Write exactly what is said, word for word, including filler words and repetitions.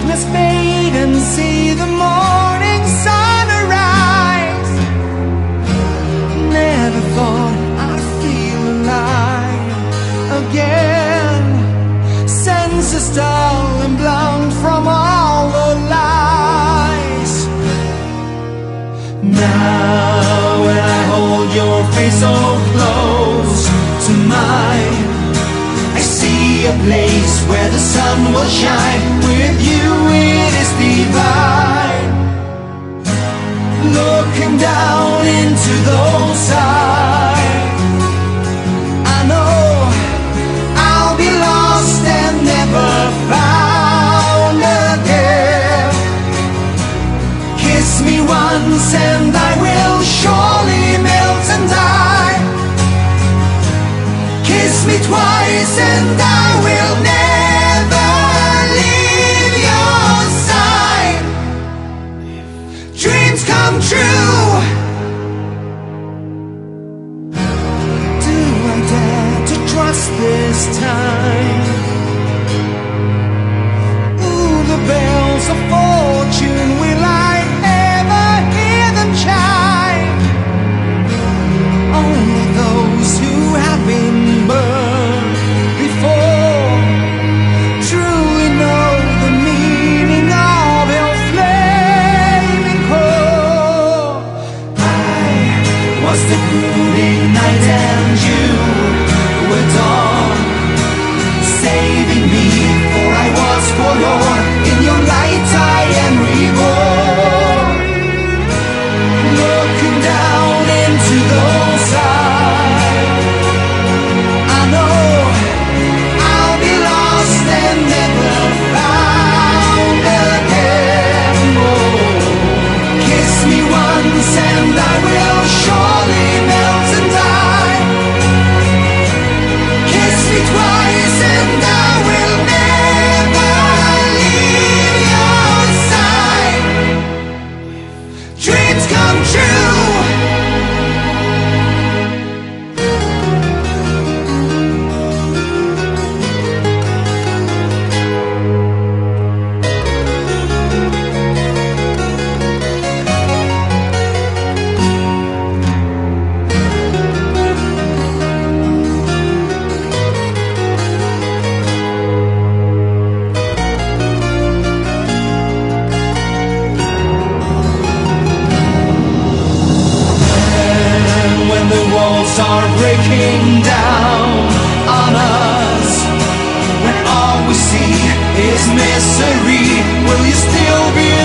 darkness fade and see the morning sun arise. Never thought I'd feel alive again. Senses dull and blunt from all the lies. Now when I hold your face so close to mine, I see a place where the sun will shine. With you it is divine. Looking down into those eyes, I know I'll be lost and never found again. Kiss me once and I will surely melt and die. Kiss me twice and I will never leave your side. Dreams come true. Do I dare to trust this time? Ooh, the bells of fortune, will I ever hear them chime? Only those who have been burned before truly know the meaning of your flaming core. I was the brooding night and you were dawn, saving me, for I was forlorn. In your light I am reborn. Looking down into those eyes, I know I'll be lost and never found again. Oh, kiss me once and I will surely melt and die. Kiss me twice and I will never leave your side. Dreams come true. When the walls are breaking down on us, when all we see is misery, will you still be